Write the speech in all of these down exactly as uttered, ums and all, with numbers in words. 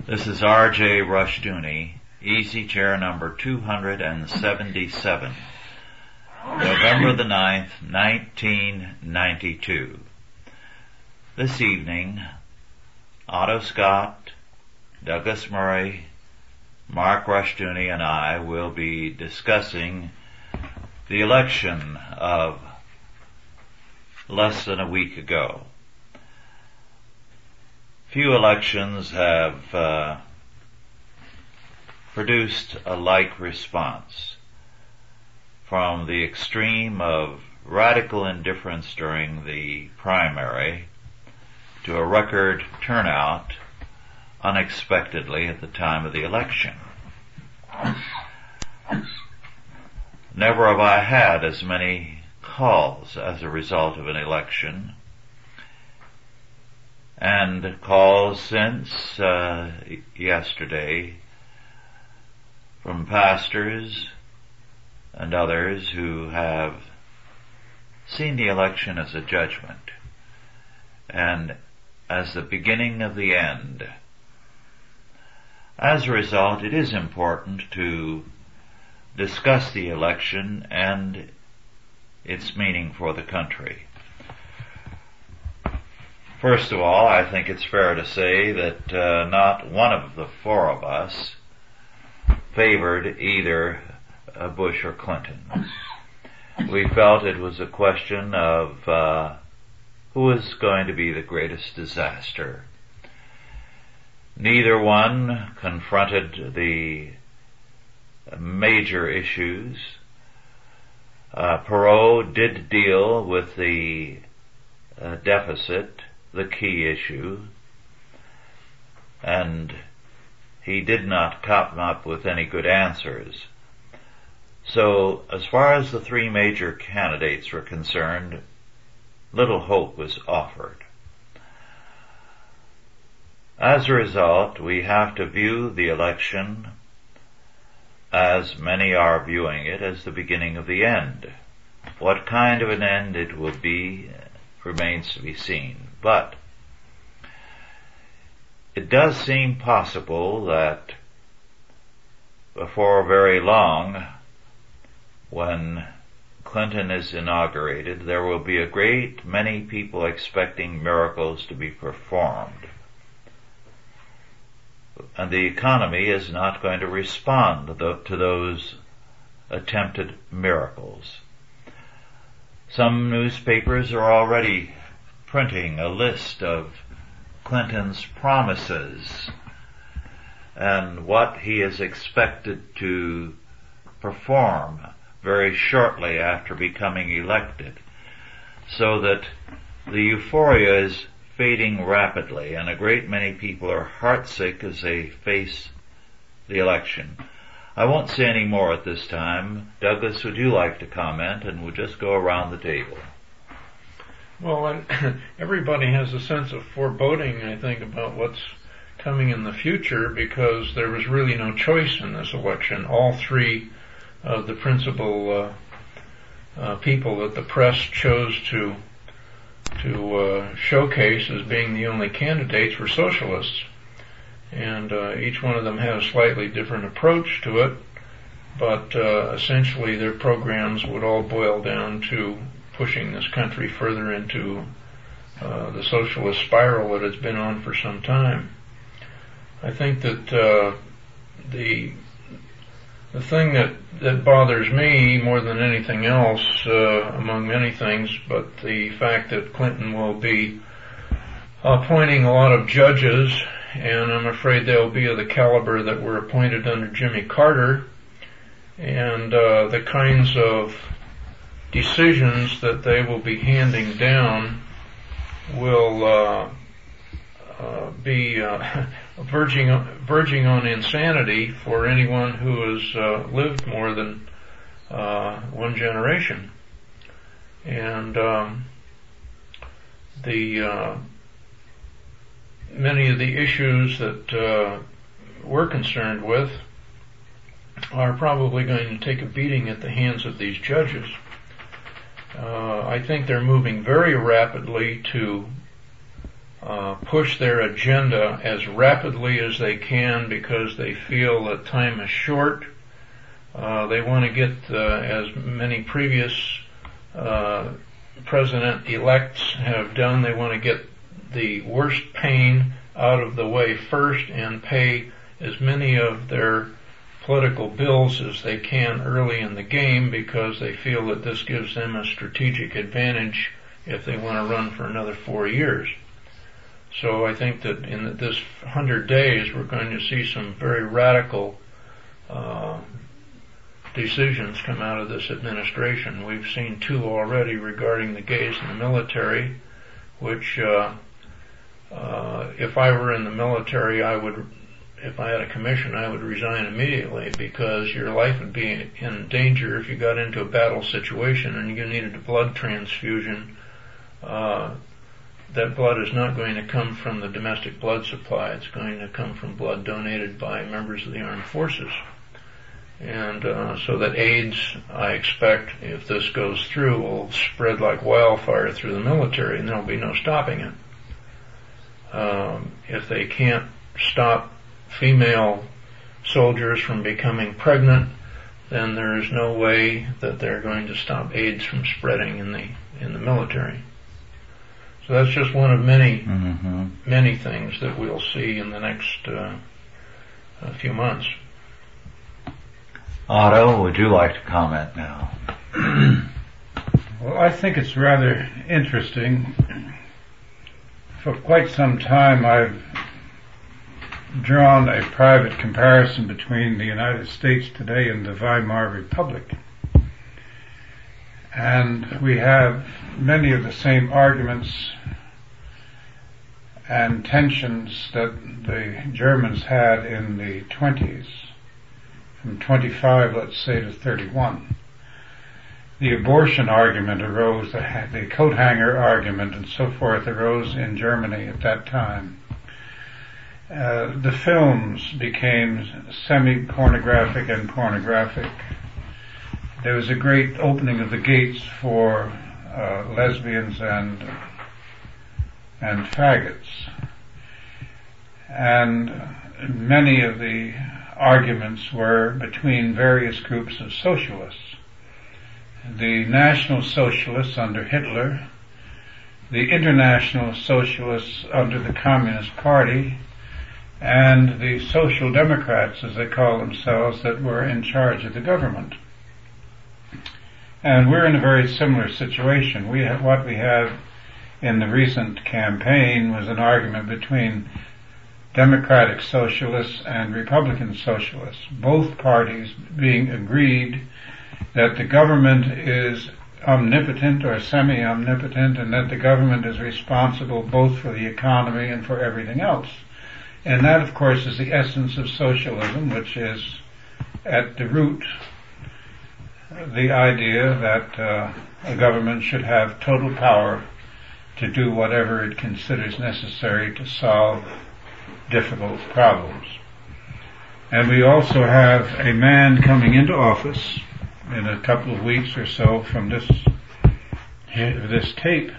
This is R J Rushdoony, Easy Chair number two hundred seventy-seven, November the ninth, nineteen ninety-two. This evening, Otto Scott, Douglas Murray, Mark Rushdoony, and I will be discussing the election of less than a week ago. Few elections have uh, produced a like response, from the extreme of radical indifference during the primary to a record turnout unexpectedly at the time of the election. Never have I had as many calls as a result of an election, and calls since uh, yesterday from pastors and others who have seen the election as a judgment and as the beginning of the end. As a result, it is important to discuss the election and its meaning for the country. First of all, I think it's fair to say that uh, not one of the four of us favored either uh, Bush or Clinton. We felt it was a question of uh, who was going to be the greatest disaster. Neither one confronted the major issues. Uh, Perot did deal with the uh, deficit, the key issue, and he did not come up with any good answers. So, as far as the three major candidates were concerned, little hope was offered. As a result, we have to view the election, as many are viewing it, as the beginning of the end. What kind of an end it will be remains to be seen. But it does seem possible that before very long, when Clinton is inaugurated, there will be a great many people expecting miracles to be performed. And the economy is not going to respond to those attempted miracles. Some newspapers are already printing a list of Clinton's promises and what he is expected to perform very shortly after becoming elected, so that the euphoria is fading rapidly, and a great many people are heartsick as they face the election. I won't say any more at this time. Douglas, would you like to comment, and we'll just go around the table? Well, and everybody has a sense of foreboding, I think, about what's coming in the future, because there was really no choice in this election. All three of the principal uh, uh, people that the press chose to to uh, showcase as being the only candidates were socialists. And uh, each one of them had a slightly different approach to it, but uh, essentially their programs would all boil down to pushing this country further into uh, the socialist spiral that it's been on for some time. I think that uh, the the thing that, that bothers me more than anything else, uh, among many things, but the fact that Clinton will be appointing a lot of judges, and I'm afraid they'll be of the caliber that were appointed under Jimmy Carter, and uh, the kinds of decisions that they will be handing down will uh, uh, be uh, verging on, verging on insanity for anyone who has uh, lived more than uh, one generation. And um, the uh, many of the issues that uh, we're concerned with are probably going to take a beating at the hands of these judges. Uh, I think they're moving very rapidly to uh, push their agenda as rapidly as they can because they feel that time is short. Uh, they want to get, uh, as many previous uh, president-elects have done, they want to get the worst pain out of the way first and pay as many of their political bills as they can early in the game because they feel that this gives them a strategic advantage if they want to run for another four years. So I think that in this hundred days we're going to see some very radical uh, decisions come out of this administration. We've seen two already regarding the gays in the military, which uh, uh, if I were in the military, I would, if I had a commission, I would resign immediately because your life would be in danger if you got into a battle situation and you needed a blood transfusion. Uh, that blood is not going to come from the domestic blood supply. It's going to come from blood donated by members of the armed forces. And uh, so that AIDS, I expect, if this goes through, will spread like wildfire through the military and there'll be no stopping it. Um, if they can't stop female soldiers from becoming pregnant, then there is no way that they're going to stop AIDS from spreading in the in the military. So that's just one of many, mm-hmm. many things that we'll see in the next uh, few months. Otto, would you like to comment now? Well, I think it's rather interesting. For quite some time I've drawn a private comparison between the United States today and the Weimar Republic. And we have many of the same arguments and tensions that the Germans had in the twenties, from twenty-five, let's say, to thirty-one. The abortion argument arose, the coat hanger argument and so forth arose in Germany at that time. Uh, the films became semi-pornographic and pornographic. There was a great opening of the gates for uh, lesbians and and faggots. And many of the arguments were between various groups of socialists. The National Socialists under Hitler, the International Socialists under the Communist Party, and the Social Democrats, as they call themselves, that were in charge of the government. And we're in a very similar situation. We have, what we have in the recent campaign was an argument between Democratic Socialists and Republican Socialists, both parties being agreed that the government is omnipotent or semi-omnipotent and that the government is responsible both for the economy and for everything else. And that, of course, is the essence of socialism, which is at the root the idea that uh, a government should have total power to do whatever it considers necessary to solve difficult problems. And we also have a man coming into office in a couple of weeks or so from this this tape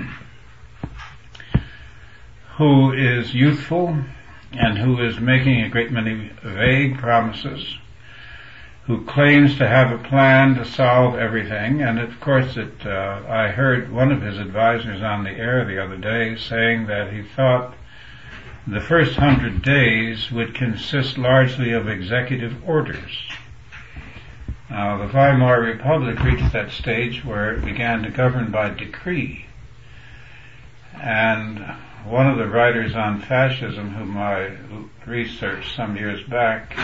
who is youthful and who is making a great many vague promises, who claims to have a plan to solve everything. And of course it, uh, I heard one of his advisors on the air the other day saying that he thought the first hundred days would consist largely of executive orders. Now, the Weimar Republic reached that stage where it began to govern by decree. And one of the writers on fascism whom I researched some years back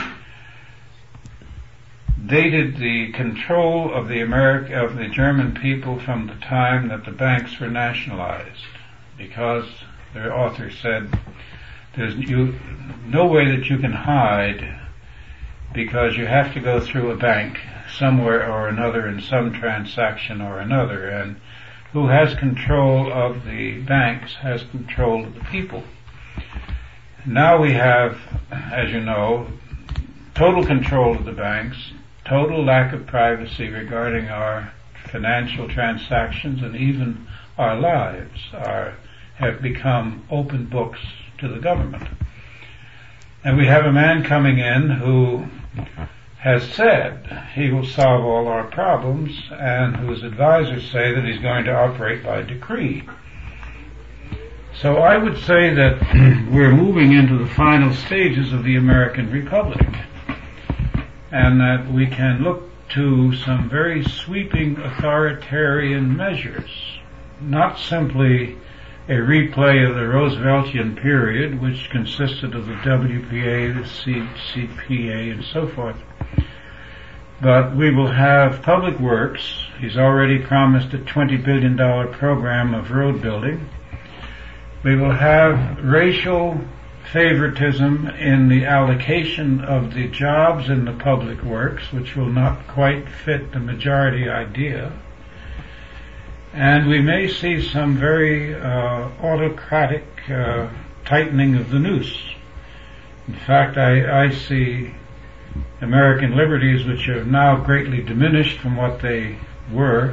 dated the control of the American, of the German people from the time that the banks were nationalized, because their author said there's you, no way that you can hide, because you have to go through a bank somewhere or another in some transaction or another, and who has control of the banks has control of the people. Now we have, as you know, total control of the banks, total lack of privacy regarding our financial transactions and even our lives, our have become open books to the government. And we have a man coming in who has said he will solve all our problems, and whose advisors say that he's going to operate by decree. So I would say that we're moving into the final stages of the American Republic, and that we can look to some very sweeping authoritarian measures, not simply a replay of the Rooseveltian period, which consisted of the W P A, the C C P A, and so forth. But we will have public works. He's already promised a twenty billion dollars program of road building. We will have racial favoritism in the allocation of the jobs in the public works, which will not quite fit the majority idea. And we may see some very uh, autocratic uh, tightening of the noose. In fact, I, I see American liberties, which have now greatly diminished from what they were,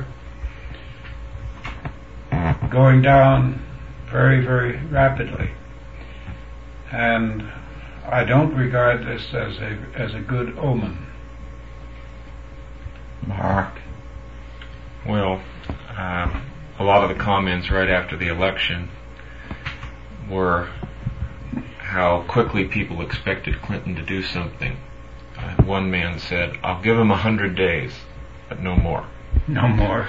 going down very, very rapidly. And I don't regard this as a as a good omen. Mark? Well, uh, a lot of the comments right after the election were how quickly people expected Clinton to do something. Uh, one man said, "I'll give him a hundred days, but no more." No more.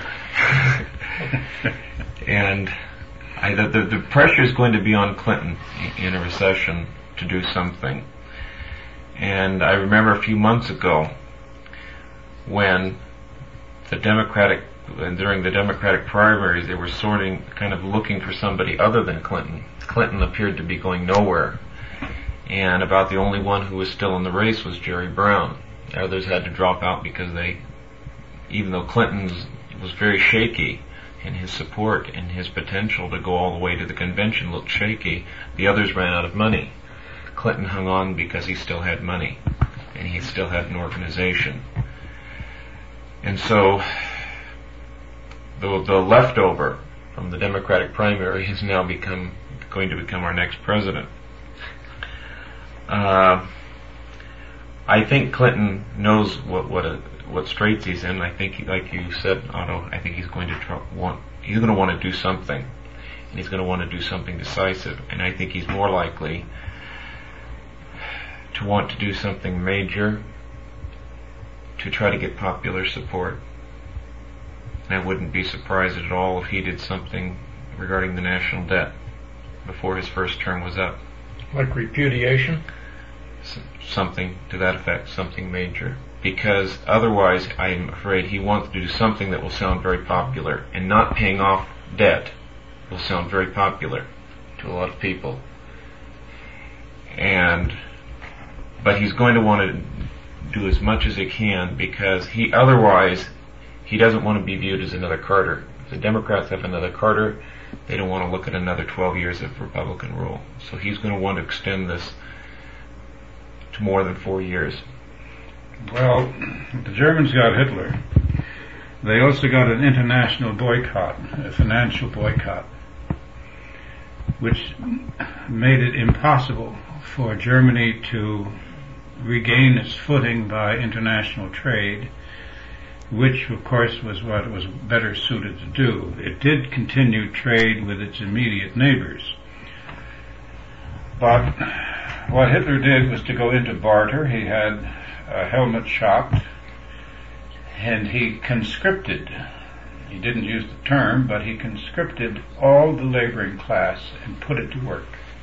And I, the, the, the pressure is going to be on Clinton in a recession to do something. And I remember a few months ago when the Democratic, during the Democratic primaries, they were sorting, kind of looking for somebody other than Clinton. Clinton appeared to be going nowhere. And about the only one who was still in the race was Jerry Brown. Others had to drop out because they, even though Clinton was very shaky, and his support and his potential to go all the way to the convention looked shaky, the others ran out of money. Clinton hung on because he still had money, and he still had an organization. And so, the, the leftover from the Democratic primary has now become, going to become our next president. Uh, I think Clinton knows what, what a, what straits he's in. I think, like you said, Otto, I think he's going to try, want, he's going to want to do something, and he's going to want to do something decisive. And I think he's more likely to want to do something major to try to get popular support. And I wouldn't be surprised at all if he did something regarding the national debt before his first term was up. Like repudiation? S- something to that effect, something major. Because otherwise, I'm afraid he wants to do something that will sound very popular, and not paying off debt will sound very popular to a lot of people. And, but he's going to want to do as much as he can, because he, otherwise, he doesn't want to be viewed as another Carter. If the Democrats have another Carter, they don't want to look at another twelve years of Republican rule. So he's going to want to extend this to more than four years. Well, the Germans got Hitler. They also got an international boycott, a financial boycott, which made it impossible for Germany to regain its footing by international trade, which of course was what it was better suited to do. It did continue trade with its immediate neighbors. But what Hitler did was to go into barter. He had a helmet shop, and he conscripted, he didn't use the term, but he conscripted all the laboring class and put it to work.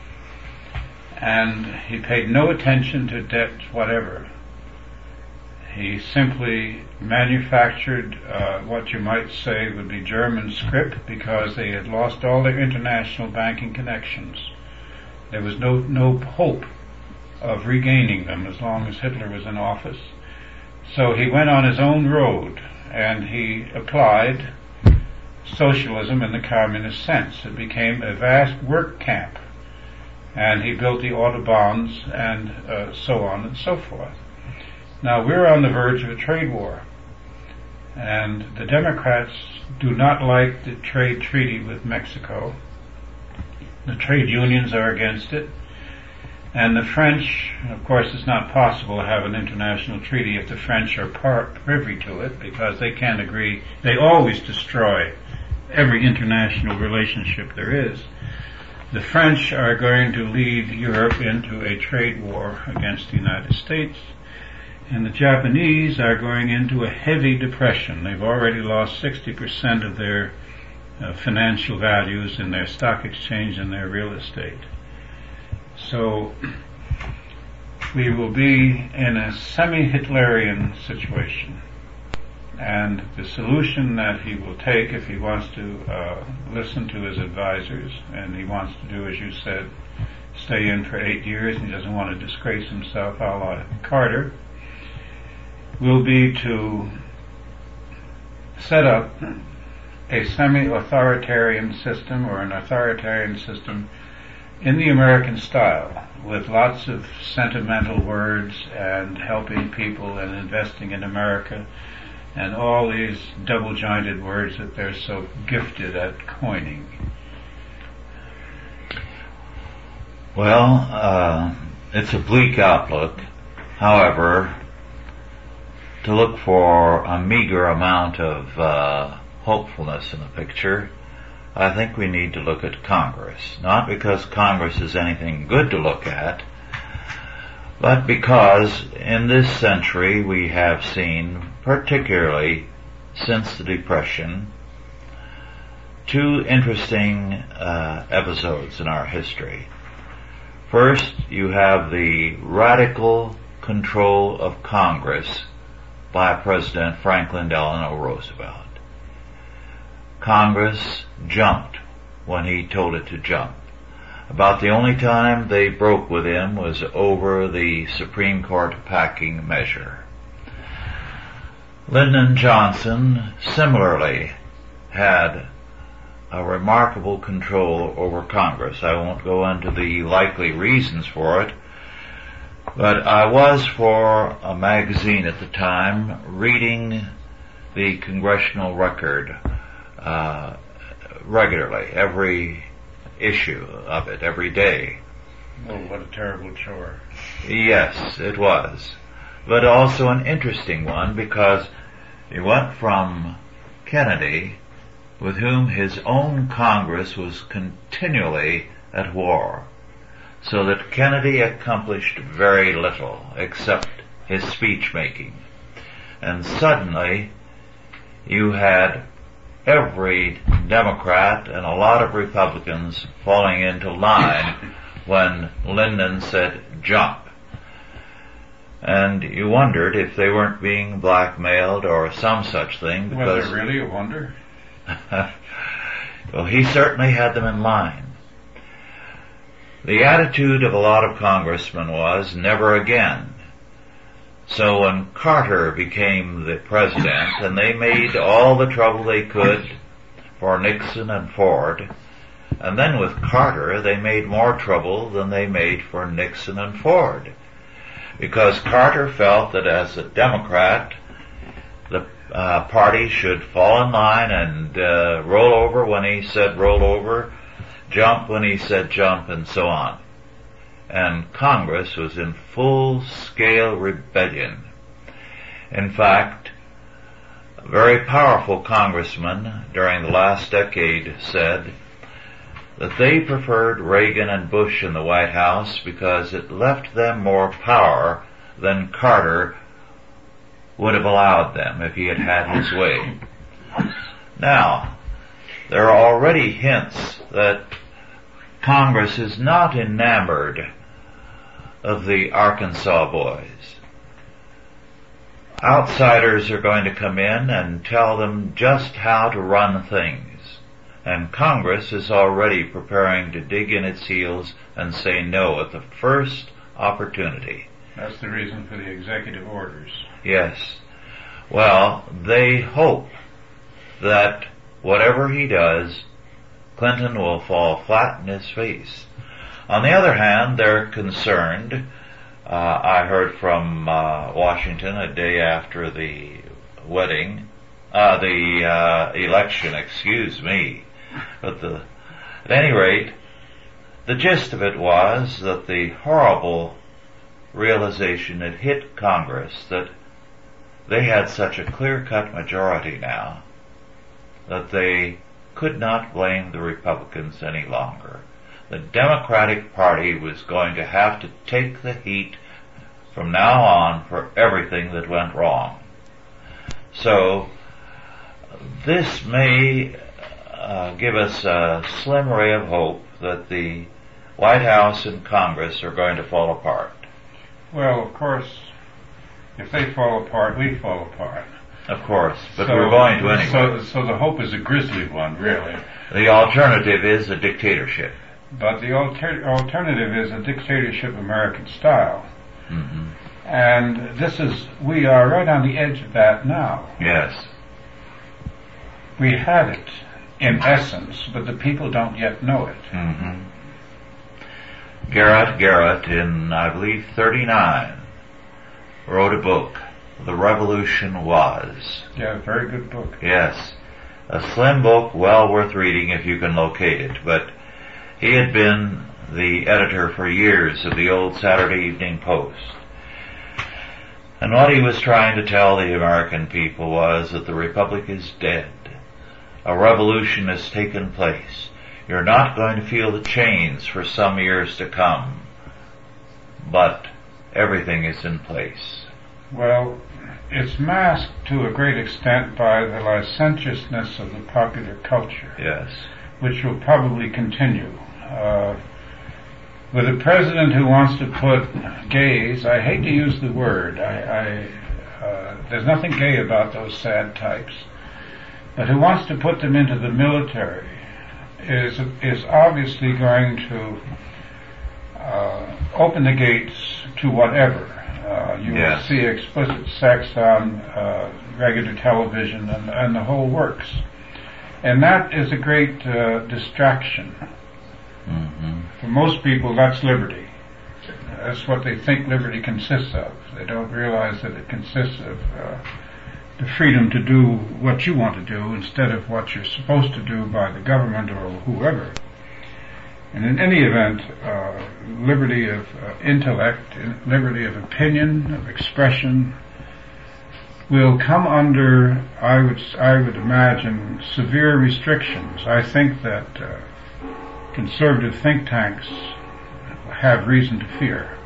And he paid no attention to debt whatever. He simply manufactured uh, what you might say would be German scrip, because they had lost all their international banking connections. There was no, no hope of regaining them as long as Hitler was in office. So he went on his own road, and he applied socialism in the communist sense. It became a vast work camp, and he built the autobahns and uh, so on and so forth. Now we're on the verge of a trade war, and the Democrats do not like the trade treaty with Mexico, The trade unions are against it. And the French, of course, it's not possible to have an international treaty if the French are part, privy to it, because they can't agree. They always destroy every international relationship there is. The French are going to lead Europe into a trade war against the United States, and the Japanese are going into a heavy depression. They've already lost sixty percent of their uh, financial values in their stock exchange and their real estate. So we will be in a semi-Hitlerian situation. And the solution that he will take, if he wants to uh, listen to his advisors, and he wants to do, as you said, stay in for eight years, and he doesn't want to disgrace himself a la Carter, will be to set up a semi-authoritarian system, or an authoritarian system in the American style, with lots of sentimental words and helping people and investing in America, and all these double-jointed words that they're so gifted at coining. Well, uh, it's a bleak outlook. However, to look for a meager amount of uh, hopefulness in the picture, I think we need to look at Congress. Not because Congress is anything good to look at, but because in this century we have seen, particularly since the Depression, two interesting uh, episodes in our history. First, you have the radical control of Congress by President Franklin Delano Roosevelt. Congress jumped when he told it to jump. About the only time they broke with him was over the Supreme Court packing measure. Lyndon Johnson similarly had a remarkable control over Congress. I won't go into the likely reasons for it, but I was, for a magazine at the time, reading the Congressional Record uh, regularly, every issue of it, every day. Oh, what a terrible chore. Yes, it was. But also an interesting one, because it went from Kennedy, with whom his own Congress was continually at war, so that Kennedy accomplished very little except his speech making. And suddenly you had every Democrat and a lot of Republicans falling into line when Lyndon said jump. And you wondered if they weren't being blackmailed or some such thing. Because was it really a wonder? Well, he certainly had them in line. The attitude of a lot of congressmen was never again. So when Carter became the president, and they made all the trouble they could for Nixon and Ford, and then with Carter they made more trouble than they made for Nixon and Ford, because Carter felt that as a Democrat the uh, party should fall in line and uh, roll over when he said roll over, jump when he said jump, and so on. And Congress was in full-scale rebellion. In fact, a very powerful congressman during the last decade said that they preferred Reagan and Bush in the White House because it left them more power than Carter would have allowed them if he had had his way. Now, there are already hints that Congress is not enamored of the Arkansas boys. Outsiders are going to come in and tell them just how to run things. And Congress is already preparing to dig in its heels and say no at the first opportunity. That's the reason for the executive orders. Yes. Well, they hope that whatever he does, Clinton will fall flat in his face. On the other hand, they're concerned. Uh, I heard from uh, Washington a day after the wedding, uh, the uh, election, excuse me. But the, at any rate, the gist of it was that the horrible realization had hit Congress that they had such a clear-cut majority now that they could not blame the Republicans any longer. The Democratic Party was going to have to take the heat from now on for everything that went wrong. So this may uh, give us a slim ray of hope that the White House and Congress are going to fall apart. Well, of course, if they fall apart, we fall apart. Of course, but so, we're going to anyway. So, so the hope is a grisly one, really. The alternative is a dictatorship. But the alter- alternative is a dictatorship American style. Mm-hmm. And this is, we are right on the edge of that now. Yes. We have it, in essence, but the people don't yet know it. Mm-hmm. Garrett Garrett, in, I believe, thirty-nine, wrote a book, The Revolution Was. Yeah, very good book. Yes. A slim book, well worth reading if you can locate it. But he had been the editor for years of the old Saturday Evening Post. And what he was trying to tell the American people was that the Republic is dead. A revolution has taken place. You're not going to feel the chains for some years to come, but everything is in place. Well, it's masked to a great extent by the licentiousness of the popular culture. Yes. Which will probably continue. Uh, with a president who wants to put gays, I hate to use the word, I, I, uh, there's nothing gay about those sad types, but who wants to put them into the military is is obviously going to uh, open the gates to whatever. Uh, you yes. will see explicit sex on uh, regular television and, and the whole works. And that is a great uh, distraction. Mm-hmm. For most people, that's liberty. That's what they think liberty consists of. They don't realize that it consists of uh, the freedom to do what you want to do instead of what you're supposed to do by the government or whoever. And in any event, uh, liberty of uh, intellect, liberty of opinion, of expression, will come under, I would, I would imagine, severe restrictions. I think that uh, conservative think tanks have reason to fear.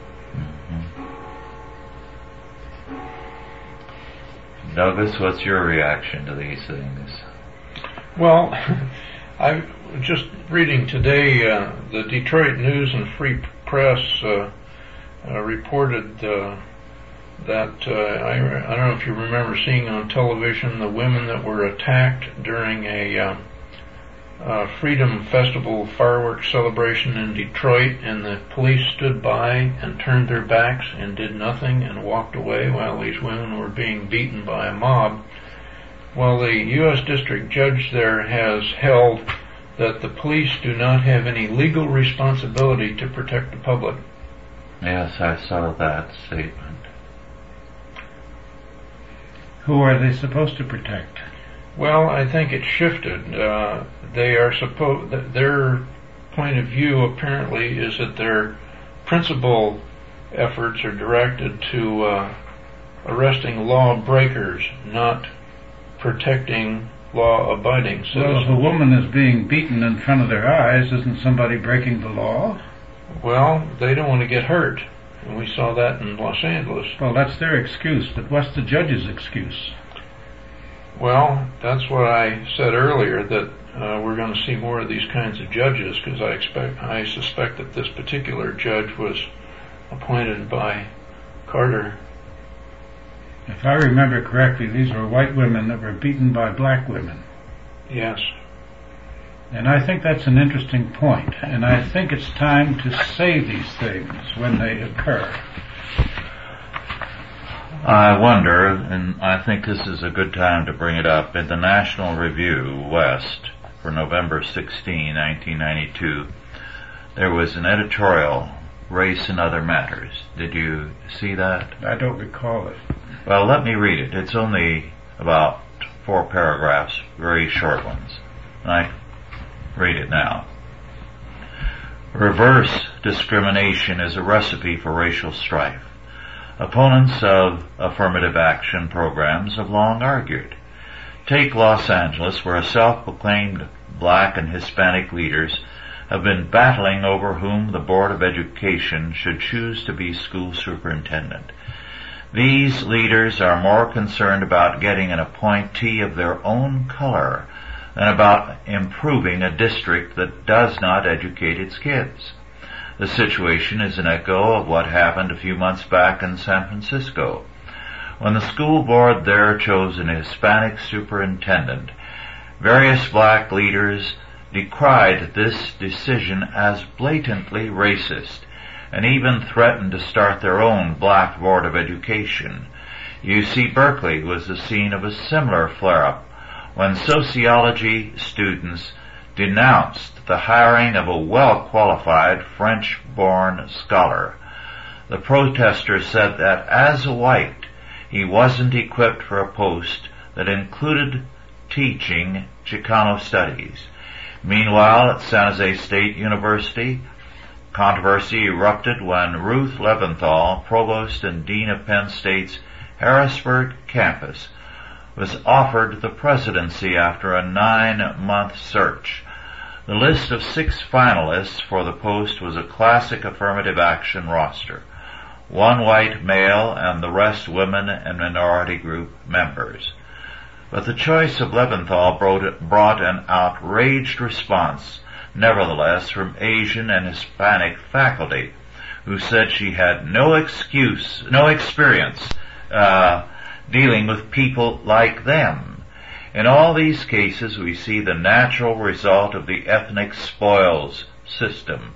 Douglas, what's your reaction to these things? Well, I'm just reading today, uh, the Detroit News and Free Press uh, uh, reported uh, that, uh, I, I don't know if you remember seeing on television the women that were attacked during a uh, uh, Freedom Festival fireworks celebration in Detroit, and the police stood by and turned their backs and did nothing and walked away while these women were being beaten by a mob. Well, the U S District Judge there has held that the police do not have any legal responsibility to protect the public. Yes, I saw that statement. Who are they supposed to protect? Well, I think it shifted. Uh, they are supposed, their point of view apparently is that their principal efforts are directed to uh, arresting lawbreakers, not protecting law-abiding citizens. Well, if a woman is being beaten in front of their eyes, isn't somebody breaking the law? Well, they don't want to get hurt, and we saw that in Los Angeles. Well, that's their excuse, but what's the judge's excuse? Well, that's what I said earlier, that uh, we're going to see more of these kinds of judges, because I expect, I suspect that this particular judge was appointed by Carter. If I remember correctly, these were white women that were beaten by black women. Yes. And I think that's an interesting point, and I think it's time to say these things when they occur. I wonder, and I think this is a good time to bring it up, in the National Review West for November sixteenth, nineteen ninety-two, there was an editorial, Race and Other Matters. Did you see that? I don't recall it. Well, let me read it. It's only about four paragraphs, very short ones. And I read it now. Reverse discrimination is a recipe for racial strife. Opponents of affirmative action programs have long argued. Take Los Angeles, where self-proclaimed black and Hispanic leaders have been battling over whom the Board of Education should choose to be school superintendent. These leaders are more concerned about getting an appointee of their own color than about improving a district that does not educate its kids. The situation is an echo of what happened a few months back in San Francisco. When the school board there chose an Hispanic superintendent, various black leaders decried this decision as blatantly racist and even threatened to start their own black board of education. U C Berkeley was the scene of a similar flare-up when sociology students denounced the hiring of a well-qualified French-born scholar. The protesters said that as a white, he wasn't equipped for a post that included teaching Chicano studies. Meanwhile, at San Jose State University, controversy erupted when Ruth Leventhal, provost and dean of Penn State's Harrisburg campus, was offered the presidency after a nine-month search. The list of six finalists for the post was a classic affirmative action roster. One white male and the rest women and minority group members. But the choice of Leventhal brought an outraged response, nevertheless, from Asian and Hispanic faculty, who said she had no excuse, no experience uh, dealing with people like them. In all these cases, we see the natural result of the ethnic spoils system.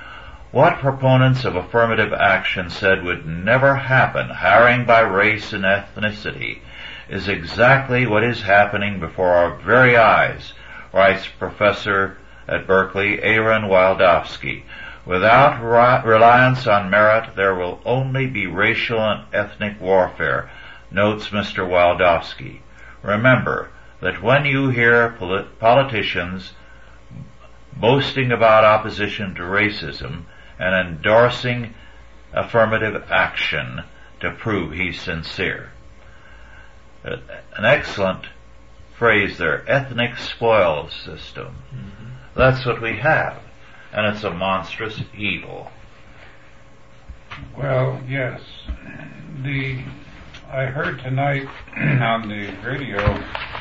What proponents of affirmative action said would never happen, hiring by race and ethnicity, is exactly what is happening before our very eyes, writes Professor at Berkeley, Aaron Wildowski. Without re- reliance on merit, there will only be racial and ethnic warfare, notes Mister Wildowski. Remember that when you hear polit- politicians boasting about opposition to racism and endorsing affirmative action to prove he's sincere. An excellent phrase there, ethnic spoils system. Mm-hmm. That's what we have, and it's a monstrous evil. Well, yes. The I heard tonight on the radio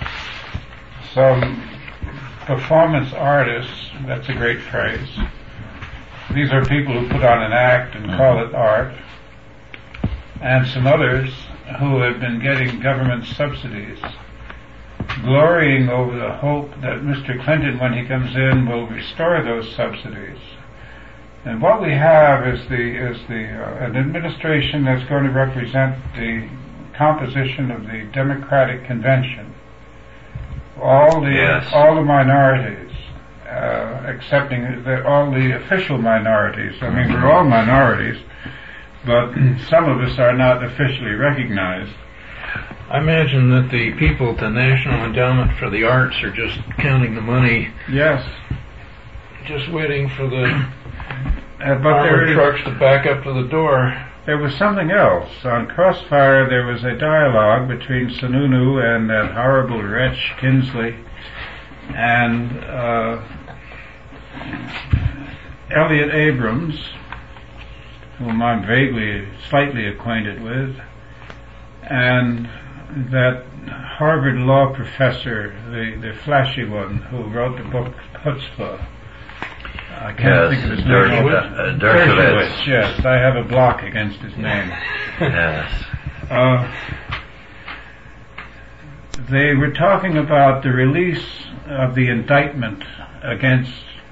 some performance artists, that's a great phrase. These are people who put on an act and call it art, and some others who have been getting government subsidies, glorying over the hope that Mister Clinton, when he comes in, will restore those subsidies. And what we have is the is the uh, an administration that's going to represent the composition of the Democratic Convention. All the yes. all the minorities, uh, excepting the, all the official minorities. I mean, we're all minorities, but some of us are not officially recognized. I imagine that the people at the National Endowment for the Arts are just counting the money. Yes. Just waiting for the uh, but armored there, trucks to back up to the door. There was something else. On Crossfire there was a dialogue between Sununu and that horrible wretch Kinsley and uh, Elliot Abrams, whom I'm vaguely, slightly acquainted with, and that Harvard law professor, the, the flashy one, who wrote the book Chutzpah. I can't yes, think of his Dersh- name. uh, Dershowitz. Dershowitz, yes. I have a block against his name. Yes. Uh, they were talking about the release of the indictment against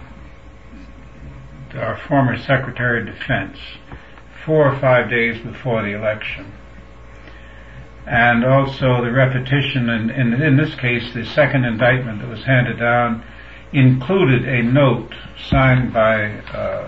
our former Secretary of Defense four or five days before the election. And also the repetition, in, in, in this case, the second indictment that was handed down included a note signed by uh,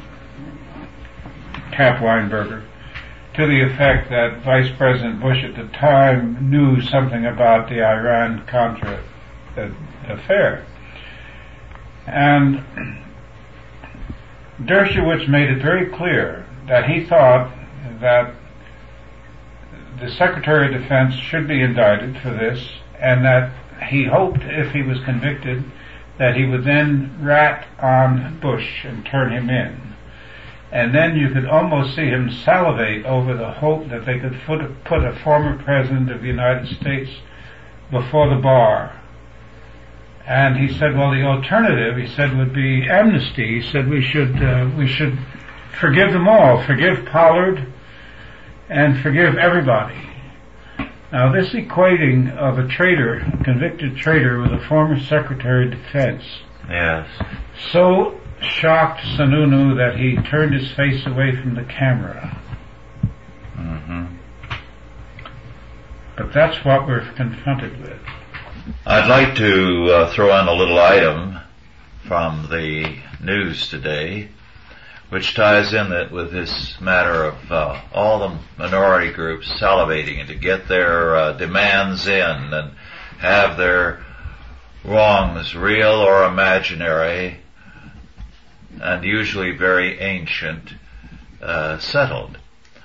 Cap Weinberger to the effect that Vice President Bush at the time knew something about the Iran-Contra affair. And Dershowitz made it very clear that he thought that the Secretary of Defense should be indicted for this, and that he hoped, if he was convicted, that he would then rat on Bush and turn him in. And then you could almost see him salivate over the hope that they could put a, put a former President of the United States before the bar. And he said, well, the alternative, he said, would be amnesty. He said we should uh, we should forgive them all, forgive Pollard, and forgive everybody. Now, this equating of a traitor, a convicted traitor, with a former Secretary of Defense, yes, so shocked Sununu that he turned his face away from the camera. Mm-hmm. But that's what we're confronted with. I'd like to uh, throw in a little item from the news today, which ties in that with this matter of uh, all the minority groups salivating to get their uh, demands in and have their wrongs, real or imaginary, and usually very ancient, uh, settled.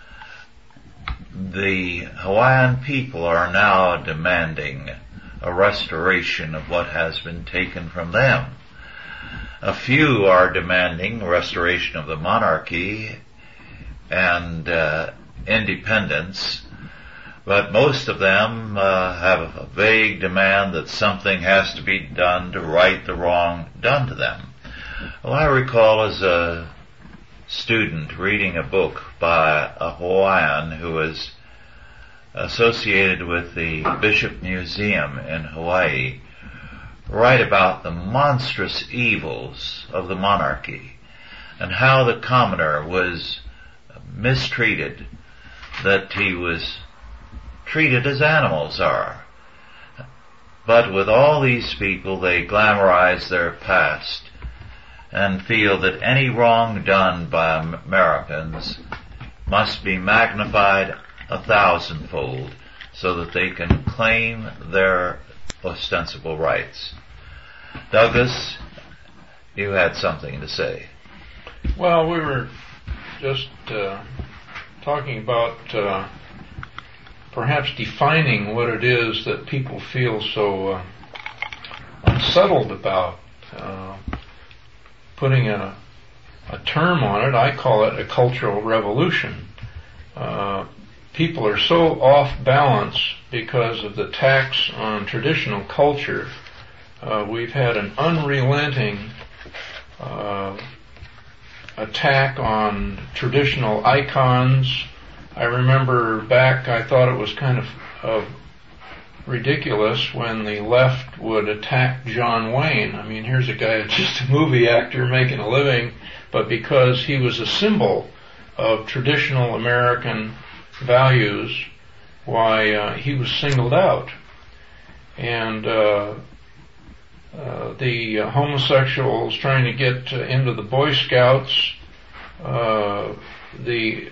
The Hawaiian people are now demanding a restoration of what has been taken from them. A few are demanding restoration of the monarchy and uh, independence, but most of them uh, have a vague demand that something has to be done to right the wrong done to them. Well, I recall as a student reading a book by a Hawaiian who was associated with the Bishop Museum in Hawaii, write about the monstrous evils of the monarchy and how the commoner was mistreated, that he was treated as animals are. But with all these people, they glamorize their past and feel that any wrong done by Americans must be magnified a thousandfold so that they can claim their ostensible rights. Douglas, you had something to say. Well, we were just uh, talking about uh, perhaps defining what it is that people feel so uh, unsettled about. Uh, putting a, a term on it, I call it a cultural revolution. Uh, people are so off balance because of the tax on traditional culture. Uh, we've had an unrelenting uh, attack on traditional icons. I remember back, I thought it was kind of, of ridiculous when the left would attack John Wayne. I mean, here's a guy, just a movie actor making a living, but because he was a symbol of traditional American values, why uh, he was singled out. And uh, uh, the uh, homosexuals trying to get uh, into the Boy Scouts, uh, the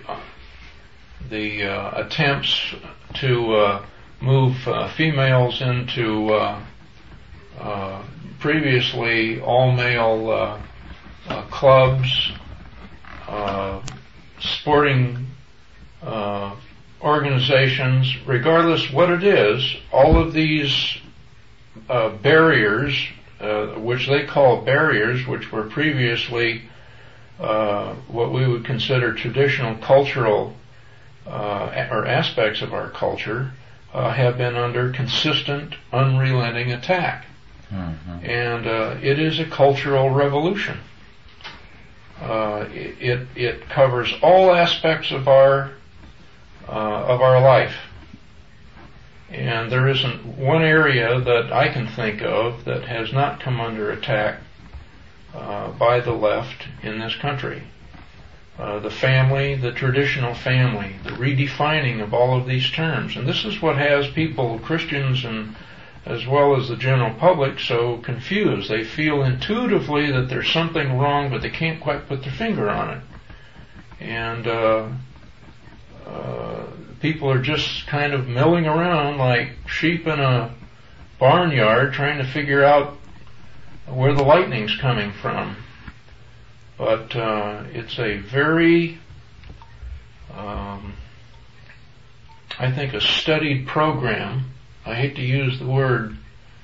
the uh, attempts to uh, move uh, females into uh, uh, previously all-male uh, uh, clubs, uh, sporting uh, organizations, regardless what it is, all of these uh, barriers, uh, which they call barriers, which were previously uh, what we would consider traditional cultural uh, or aspects of our culture, uh, have been under consistent, unrelenting attack. Mm-hmm. And uh, it is a cultural revolution. Uh, it, it covers all aspects of our uh, of our life, and there isn't one area that I can think of that has not come under attack uh, by the left in this country. Uh, the family, the traditional family, the redefining of all of these terms, and this is what has people, Christians and as well as the general public, so confused. They feel intuitively that there's something wrong, but they can't quite put their finger on it. And uh, uh, people are just kind of milling around like sheep in a barnyard trying to figure out where the lightning's coming from. but uh, it's a very, um, I think, a studied program. I hate to use the word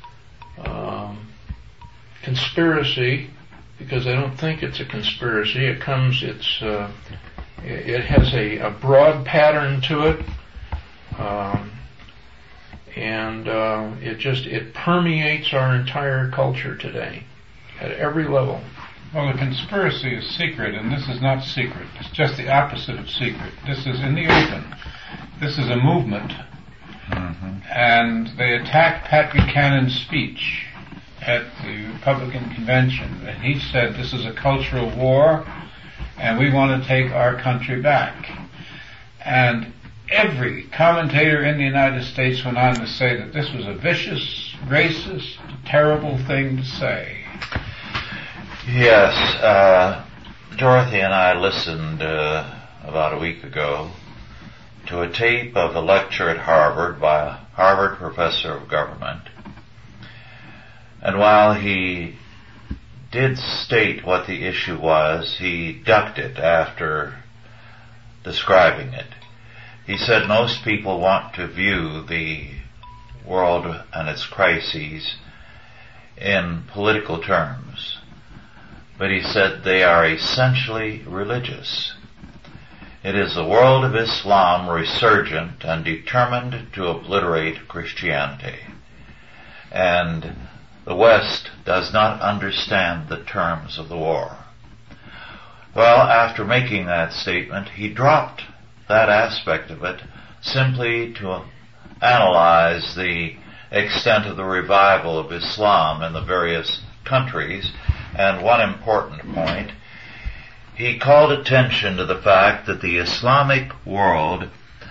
um, conspiracy, because I don't think it's a conspiracy. It comes, it's, uh, it has a, a broad pattern to it, um, and uh, it just, it permeates our entire culture today at every level. Well, the conspiracy is secret, and this is not secret. It's just the opposite of secret. This is in the open. This is a movement, mm-hmm. and they attacked Pat Buchanan's speech at the Republican convention, and he said this is a cultural war and we want to take our country back. And every commentator in the United States went on to say that this was a vicious, racist, terrible thing to say. Yes, uh, Dorothy and I listened uh, about a week ago to a tape of a lecture at Harvard by a Harvard professor of government. And while he did state what the issue was, he ducked it after describing it. He said most people want to view the world and its crises in political terms, but he said they are essentially religious. It is the world of Islam resurgent and determined to obliterate Christianity. And the West does not understand the terms of the war. Well, after making that statement, he dropped that aspect of it simply to analyze the extent of the revival of Islam in the various countries. And one important point, he called attention to the fact that the Islamic world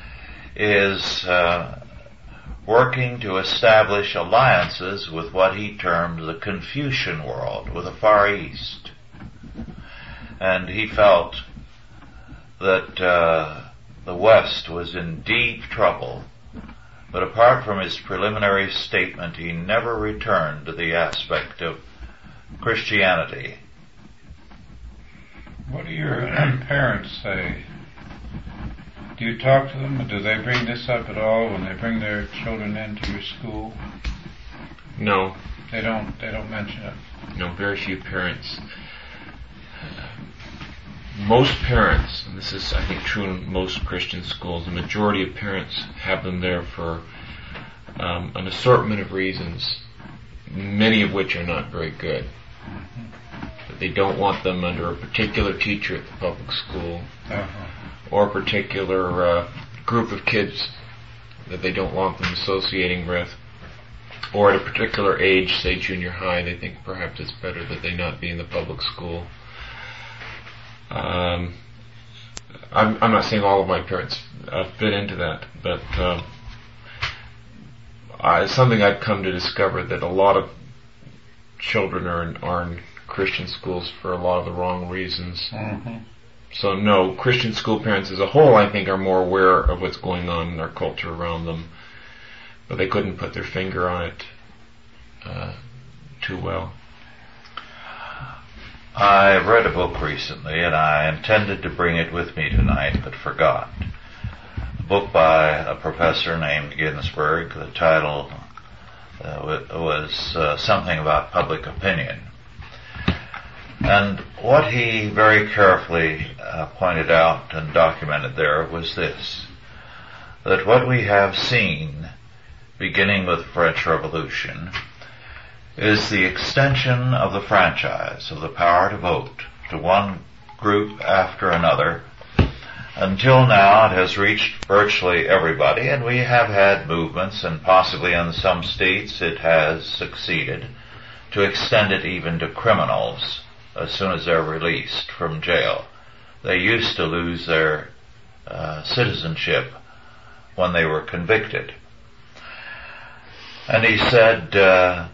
is uh, working to establish alliances with what he termed the Confucian world, with the Far East. And he felt that uh, the West was in deep trouble, but apart from his preliminary statement, he never returned to the aspect of Christianity. What do your parents say? Do you talk to them, or do they bring this up at all when they bring their children into your school? No. They don't, they don't mention it? No, very few parents. Most parents, and this is I think true in most Christian schools, the majority of parents have them there for um, an assortment of reasons, many of which are not very good. That they don't want them under a particular teacher at the public school, uh-huh. or a particular uh, group of kids that they don't want them associating with, or at a particular age, say junior high, they think perhaps it's better that they not be in the public school. Um, I'm, I'm not saying all of my parents uh, fit into that, but uh, uh, it's something I've come to discover, that a lot of children are in, are in Christian schools for a lot of the wrong reasons. Mm-hmm. So no, Christian school parents as a whole, I think, are more aware of what's going on in our culture around them, but they couldn't put their finger on it uh, too well. I read a book recently, and I intended to bring it with me tonight, but forgot. A book by a professor named Ginsburg. The title uh, was uh, something about public opinion. And what he very carefully uh, pointed out and documented there was this, that what we have seen, beginning with the French Revolution, is the extension of the franchise, of the power to vote, to one group after another. Until now it has reached virtually everybody, and we have had movements, and possibly in some states it has succeeded, to extend it even to criminals as soon as they're released from jail. They used to lose their uh, citizenship when they were convicted. And he said, uh,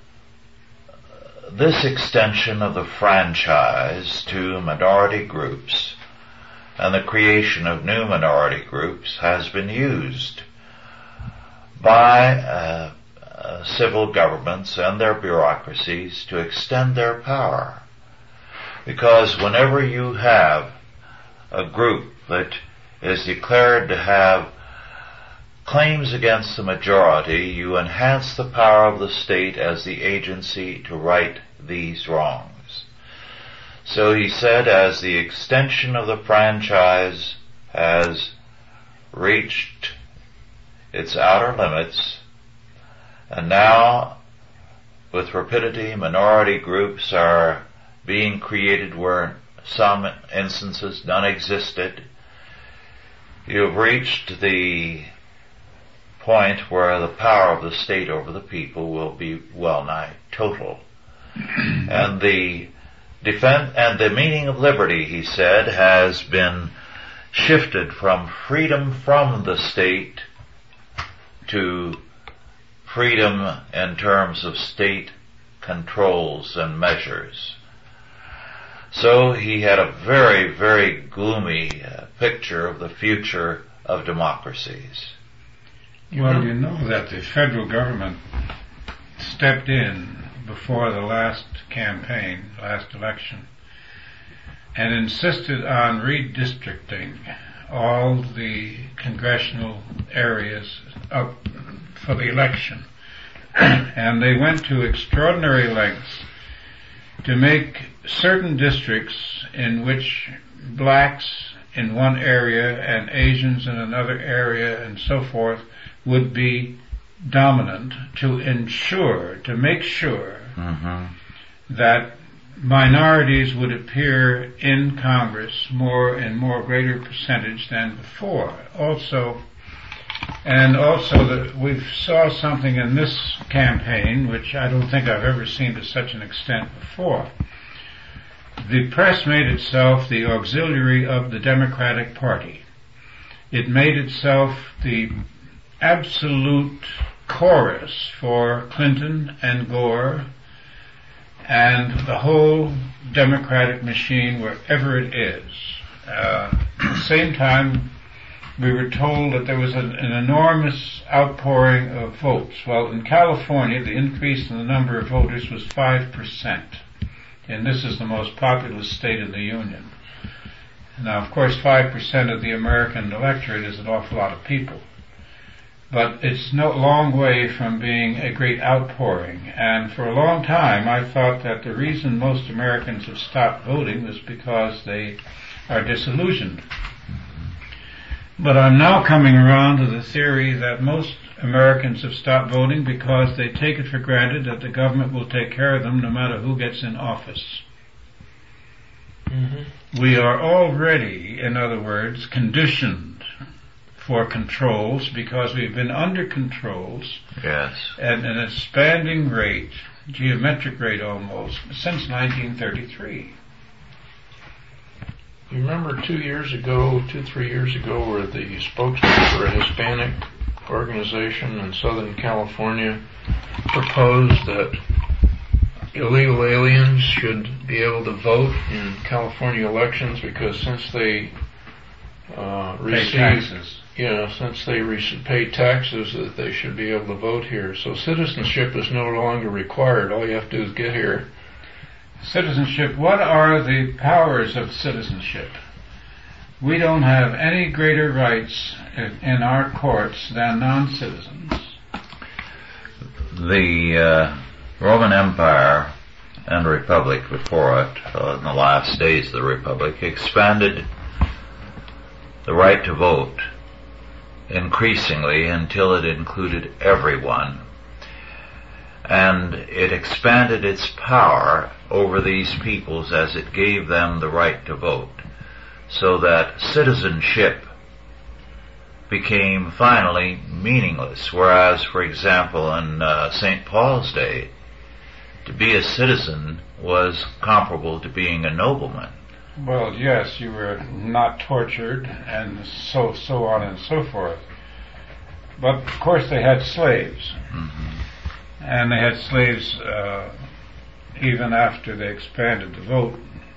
this extension of the franchise to minority groups and the creation of new minority groups has been used by uh, uh, civil governments and their bureaucracies to extend their power. Because whenever you have a group that is declared to have claims against the majority, you enhance the power of the state as the agency to right these wrongs. So he said, as the extension of the franchise has reached its outer limits, and now with rapidity minority groups are being created where some instances none existed, you have reached the point where the power of the state over the people will be well nigh total. And the defense and the meaning of liberty, he said, has been shifted from freedom from the state to freedom in terms of state controls and measures. So he had a very, very gloomy uh, picture of the future of democracies. Well, you know that the federal government stepped in before the last campaign, last election, and insisted on redistricting all the congressional areas up for the election. And they went to extraordinary lengths to make certain districts in which blacks in one area and Asians in another area and so forth would be dominant, to ensure, to make sure mm-hmm. that minorities would appear in Congress more in more greater percentage than before. Also, and also that we saw something in this campaign which I don't think I've ever seen to such an extent before. The press made itself the auxiliary of the Democratic Party. It made itself the absolute chorus for Clinton and Gore and the whole Democratic machine wherever it is. Uh, at the same time, we were told that there was an, an enormous outpouring of votes. Well, in California, the increase in the number of voters was five percent. And this is the most populous state in the Union. Now, of course, five percent of the American electorate is an awful lot of people. But it's no long way from being a great outpouring. And for a long time, I thought that the reason most Americans have stopped voting was because they are disillusioned. But I'm now coming around to the theory that most Americans have stopped voting because they take it for granted that the government will take care of them no matter who gets in office. Mm-hmm. We are already, in other words, conditioned for controls because we've been under controls yes. at an expanding rate, geometric rate almost, since nineteen thirty-three. You remember two years ago, two, three years ago, where the spokesman for a Hispanic organization in Southern California proposed that illegal aliens should be able to vote in California elections because since they uh, receive taxes. Yeah, since they re- pay taxes, that they should be able to vote here. So citizenship is no longer required. All you have to do is get here. Citizenship, what are the powers of citizenship? We don't have any greater rights in our courts than non-citizens. The uh, Roman Empire and Republic before it, uh, in the last days of the Republic, expanded the right to vote increasingly until it included everyone. And it expanded its power over these peoples as it gave them the right to vote, so that citizenship became finally meaningless. Whereas, for example, in uh, Saint Paul's day, to be a citizen was comparable to being a nobleman. Well, yes, you were not tortured and so so on and so forth. But of course they had slaves. Mm-hmm. And they had slaves uh, even after they expanded the vote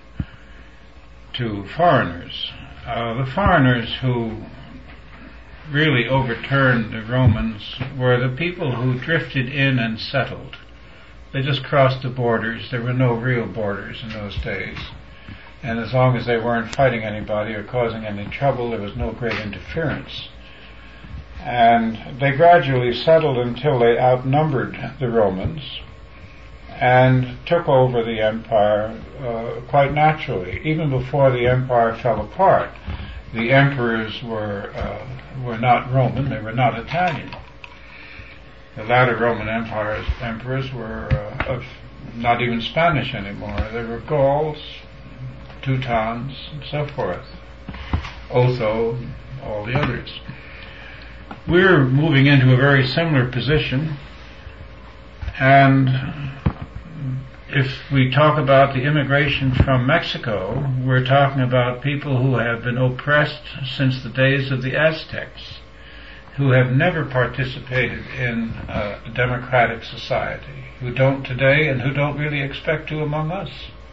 to foreigners. Uh, the foreigners who really overturned the Romans were the people who drifted in and settled. They just crossed the borders. There were no real borders in those days. and as long as they weren't fighting anybody or causing any trouble, there was no great interference. And they gradually settled until they outnumbered the Romans and took over the empire uh, quite naturally. Even before the empire fell apart, the emperors were uh, were not Roman; they were not Italian. The latter Roman empires, emperors were uh, of not even Spanish anymore. They were Gauls, Teutons, and so forth. Otho, all the others. We're moving into a very similar position, and if we talk about the immigration from Mexico, we're talking about people who have been oppressed since the days of the Aztecs, who have never participated in a democratic society, who don't today and who don't really expect to among us.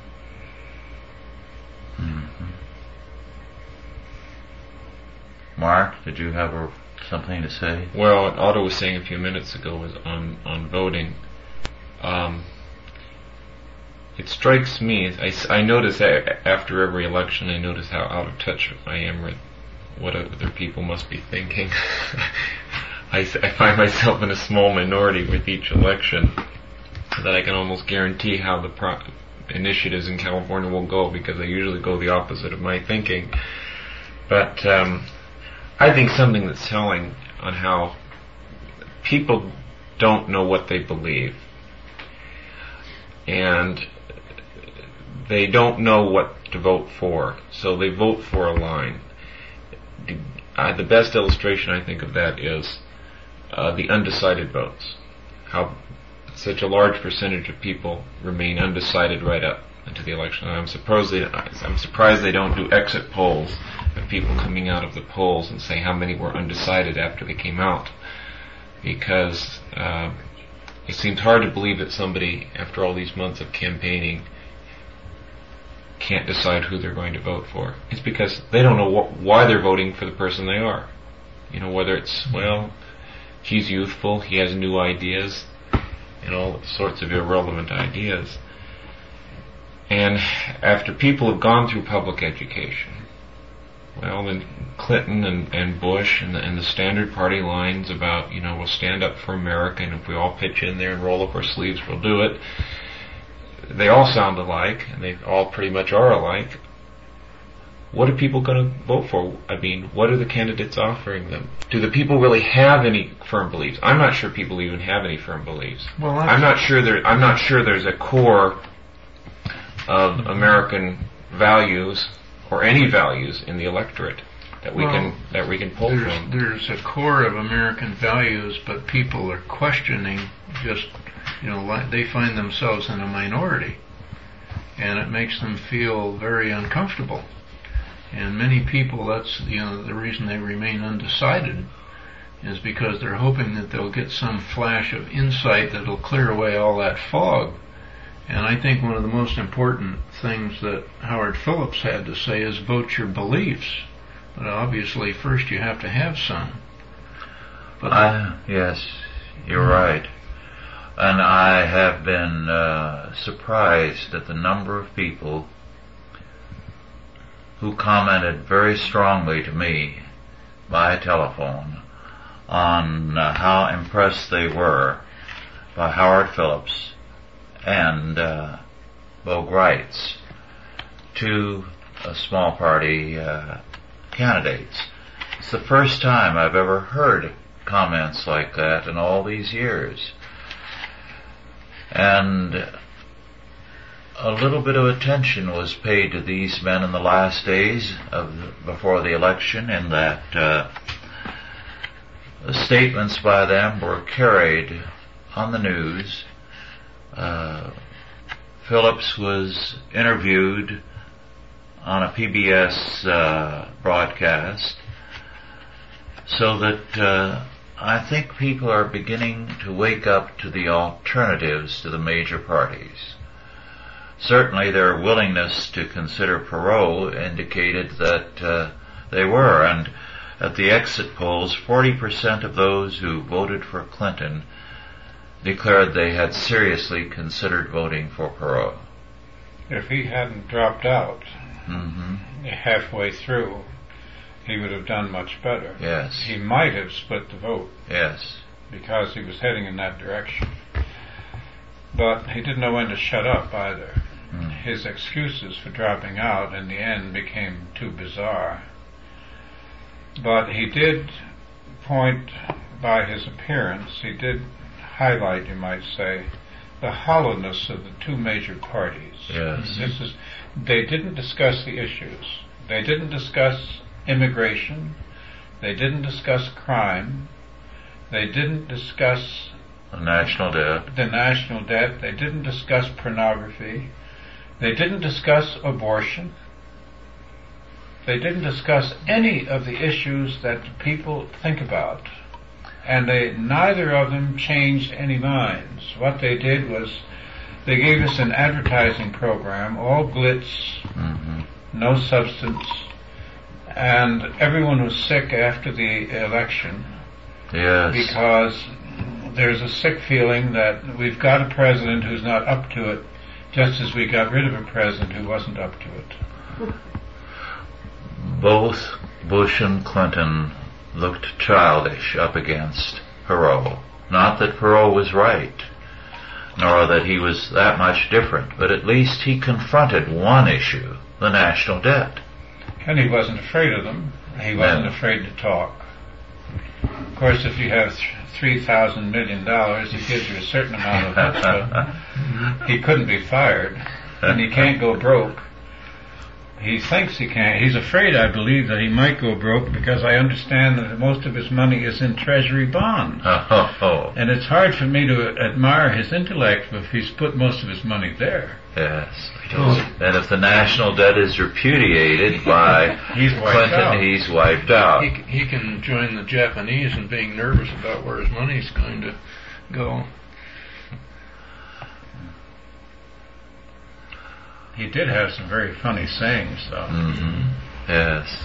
Mm-hmm. Mark, did you have a, something to say? Well, what Otto was saying a few minutes ago was on, on voting. Um, it strikes me, I, I notice that after every election, I notice how out of touch I am with what other people must be thinking. I, I find myself in a small minority with each election, that I can almost guarantee how the pro- initiatives in California will go, because they usually go the opposite of my thinking. But um, I think something that's telling on how people don't know what they believe, and they don't know what to vote for, so they vote for a line. The, uh, the best illustration, I think, of that is uh, the undecided votes. How such a large percentage of people remain undecided right up into the election. And I'm surprised they, I'm surprised they don't do exit polls of people coming out of the polls and say how many were undecided after they came out, because uh, it seems hard to believe that somebody, after all these months of campaigning, can't decide who they're going to vote for. It's because they don't know wh- why they're voting for the person they are. You know, whether it's, well, he's youthful, he has new ideas, and all sorts of irrelevant ideas. And after people have gone through public education, well, then Clinton and, and Bush and the, and the standard party lines about, you know, we'll stand up for America, and if we all pitch in there and roll up our sleeves, we'll do it. They all sound alike, and they all pretty much are alike. What are people going to vote for? I mean, what are the candidates offering them? Do the people really have any firm beliefs? I'm not sure people even have any firm beliefs. Well, I'm not sure there. I'm not sure there's a core of American values or any values in the electorate that we well, can that we can pull there's, from. There's a core of American values, but people are questioning just. You know, they find themselves in a minority, and it makes them feel very uncomfortable. And many people, that's, you know, the reason they remain undecided is because they're hoping that they'll get some flash of insight that'll clear away all that fog. And I think one of the most important things that Howard Phillips had to say is vote your beliefs. But obviously, first you have to have some. But uh, yes, you're right. And I have been uh, surprised at the number of people who commented very strongly to me by telephone on uh, how impressed they were by Howard Phillips and uh, Bo Gritz, two uh, small party uh, candidates. It's the first time I've ever heard comments like that in all these years. And a little bit of attention was paid to these men in the last days of the, before the election, in that uh, statements by them were carried on the news. Uh, Phillips was interviewed on a P B S uh, broadcast, so that uh, I think people are beginning to wake up to the alternatives to the major parties. Certainly their willingness to consider Perot indicated that uh, they were, and at the exit polls, forty percent of those who voted for Clinton declared they had seriously considered voting for Perot. If he hadn't dropped out, Mm-hmm. halfway through, he would have done much better. Yes. He might have split the vote. Yes. Because he was heading in that direction. But he didn't know when to shut up either. Mm. His excuses for dropping out in the end became too bizarre. But he did point, by his appearance, he did highlight, you might say, the hollowness of the two major parties. Yes. This is, they didn't discuss the issues. They didn't discuss immigration. They didn't discuss crime. They didn't discuss The national debt. the national debt. They didn't discuss pornography. They didn't discuss abortion. They didn't discuss any of the issues that people think about. And they, neither of them changed any minds. What they did was they gave us an advertising program, all glitz, Mm-hmm. no substance, and everyone was sick after the election Yes. because there's a sick feeling that we've got a president who's not up to it, just as we got rid of a president who wasn't up to it. Both Bush and Clinton looked childish up against Perot. Not that Perot was right, nor that he was that much different, but at least he confronted one issue, the national debt. And he wasn't afraid of them. He wasn't No. afraid to talk. Of course, if you have th- three thousand million dollars, it gives you a certain amount of chutzpah. He couldn't be fired, and he can't go broke. He thinks he can't. He's afraid, I believe, that he might go broke because I understand that most of his money is in treasury bonds. Oh, oh, And it's hard for me to admire his intellect if he's put most of his money there. yes. And if the national debt is repudiated by He's wiped Clinton, out. he's wiped out. He, c- he can join the Japanese in being nervous about where his money's going to go. He did have some very funny sayings, though. Mm-hmm. Yes.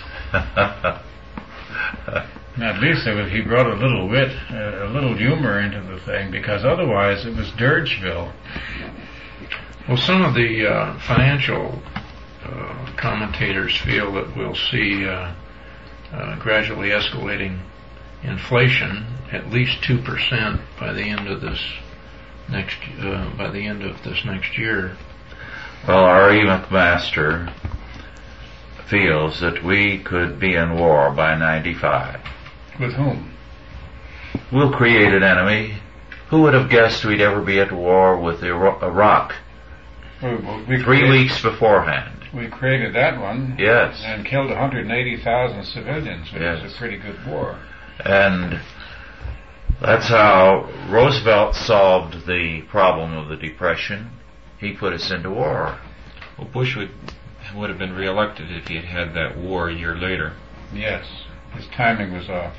At least it was, he brought a little wit, uh, a little humor into the thing, because otherwise it was Dirgeville. Well, some of the uh, financial uh, commentators feel that we'll see uh, uh, gradually escalating inflation, at least two percent by the end of this next uh, by the end of this next year. Well, R E McMaster feels that we could be in war by ninety-five. With whom? We'll create an enemy. Who would have guessed we'd ever be at war with Iro- Iraq We, we three created, weeks beforehand? We created that one. Yes. And killed one hundred eighty thousand civilians, which Yes. was a pretty good war. And that's how Roosevelt solved the problem of the Depression. He put us into war. Well, Bush would would have been reelected if he had had that war a year later. Yes. His timing was off.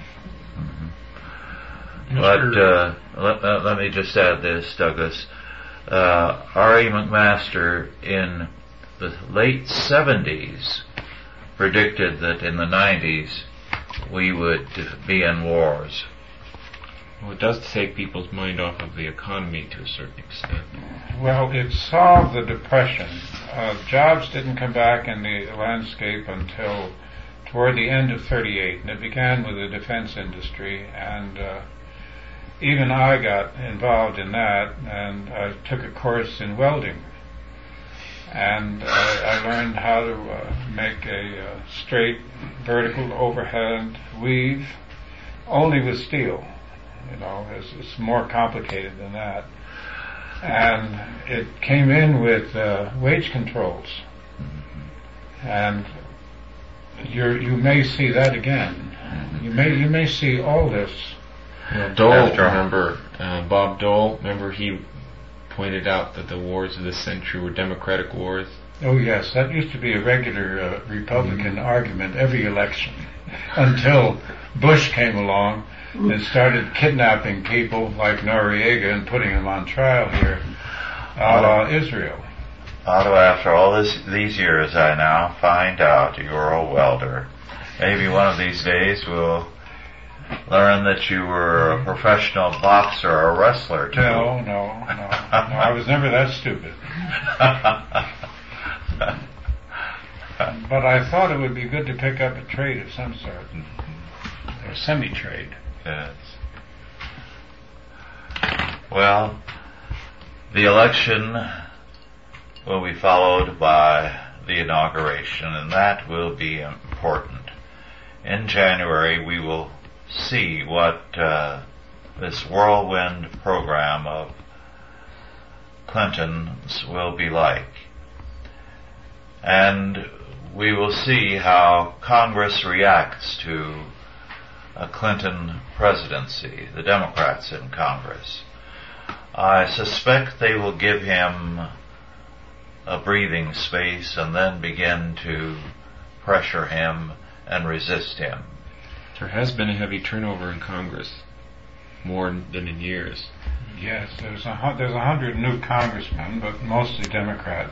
But uh, let, uh, let me just add this, Douglas. Uh, R E McMaster in the late seventies predicted that in the nineties we would be in wars. Well, it does take people's mind off of the economy to a certain extent. Well, it solved the Depression. Uh, jobs didn't come back in the landscape until toward the end of thirty-eight, and it began with the defense industry, and uh, even I got involved in that, and I took a course in welding. And uh, I learned how to uh, make a uh, straight vertical overhand weave, only with steel. You know, it's, it's more complicated than that. And it came in with uh, wage controls. And you're, you may see that again. You may you may see all this. Well, Dole, After- remember, uh, Bob Dole, remember he pointed out that the wars of the century were democratic wars. Oh yes, that used to be a regular uh, Republican argument every election until Bush came along and started kidnapping people like Noriega and putting them on trial here, a la Israel. Although after all this, these years I now find out you're a welder. Maybe one of these days we'll learn that you were a professional boxer or a wrestler too. No, no, no, no. I was never that stupid. But I thought it would be good to pick up a trade of some sort, or semi-trade. Yes. Well, the election will be followed by the inauguration, and that will be important. In January, we will see what uh, this whirlwind program of Clinton's will be like. And we will see how Congress reacts to a Clinton presidency, the Democrats in Congress. I suspect they will give him a breathing space and then begin to pressure him and resist him. There has been a heavy turnover in Congress, more than in years. Yes, there's a hu- there's a hundred new congressmen, but mostly Democrats.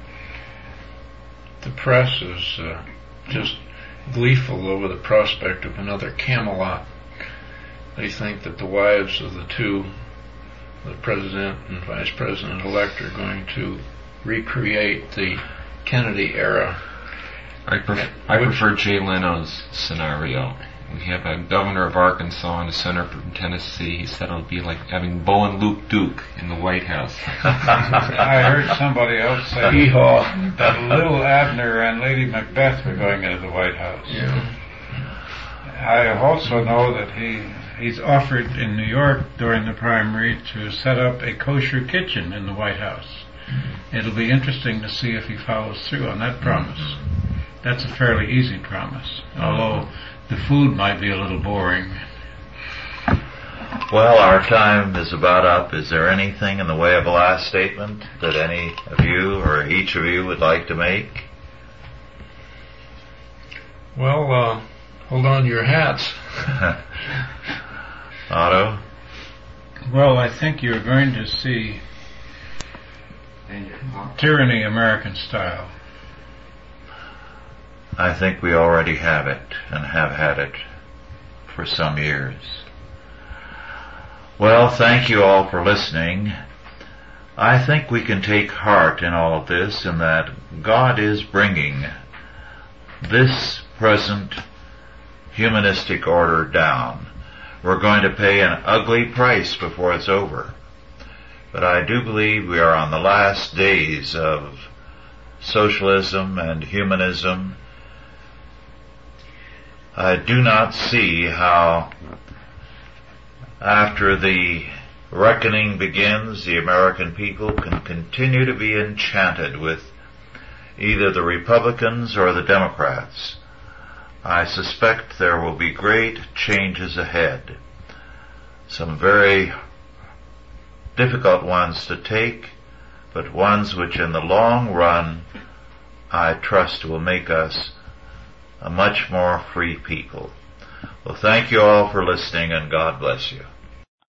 The press is uh, just gleeful over the prospect of another Camelot. They think that the wives of the two, the president and vice president-elect, are going to recreate the Kennedy era. I, pref- I prefer Jay Leno's scenario. We have a governor of Arkansas and a senator from Tennessee. He said it'll be like having Bo and Luke Duke in the White House. I heard somebody else say Yeehaw. that Little Abner and Lady Macbeth were going into the White House. Yeah. I also know that he he's offered in New York during the primary to set up a kosher kitchen in the White House. It'll be interesting to see if he follows through on that promise. That's a fairly easy promise, although the food might be a little boring. Well, our time is about up. Is there anything in the way of a last statement that any of you or each of you would like to make? Well, uh, hold on to your hats. Otto? Well, I think you're going to see tyranny American style. I think we already have it and have had it for some years. Well, thank you all for listening. I think we can take heart in all of this in that God is bringing this present humanistic order down. We're going to pay an ugly price before it's over. But I do believe we are on the last days of socialism and humanism. I do not see how, after the reckoning begins, the American people can continue to be enchanted with either the Republicans or the Democrats. I suspect there will be great changes ahead, some very difficult ones to take, but ones which in the long run I trust will make us a much more free people. Well, thank you all for listening, and God bless you.